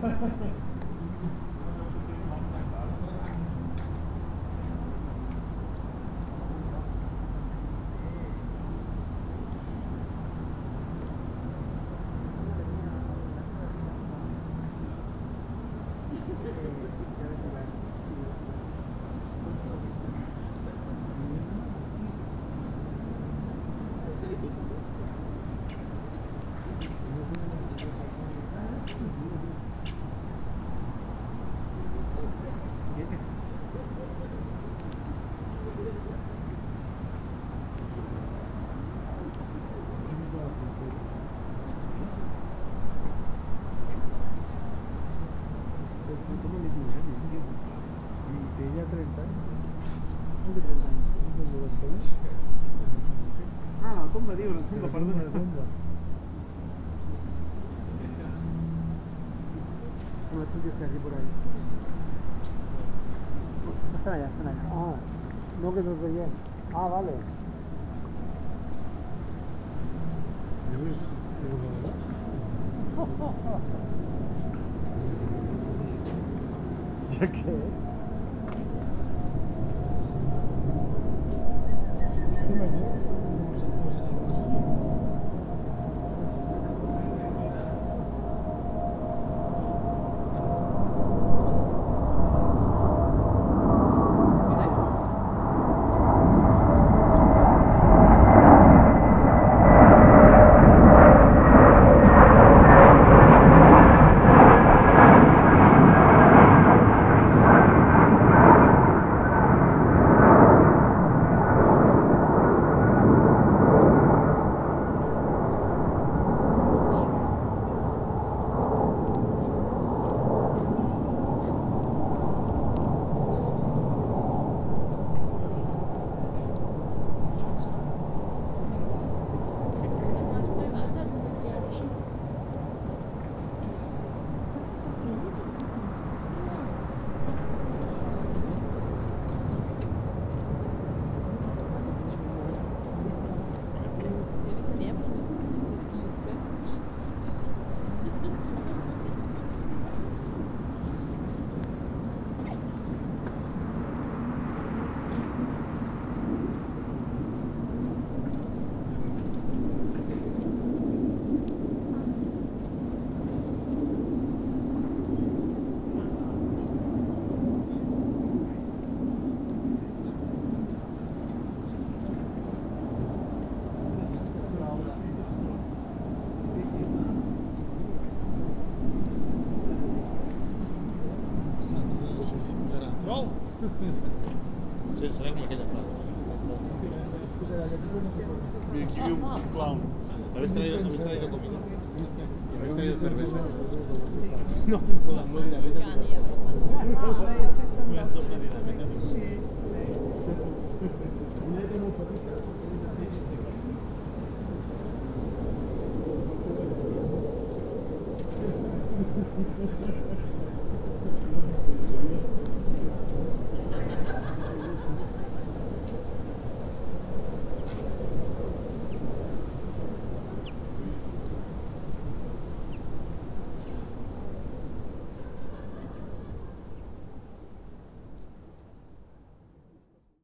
Tenía 30 años. ¿Cómo que 30 años? Ah, la tumba, digo, la tumba, perdona. La tumba. Una tuya está aquí por ahí. Están allá, están allá. Ah, no que nos veían. Ah, vale. ¿Ya qué? Sí, serà com aquella frase. Mira, aquí viu un clown. Habéis traído comida. Habéis traído cerveza. No, no dirà, vete.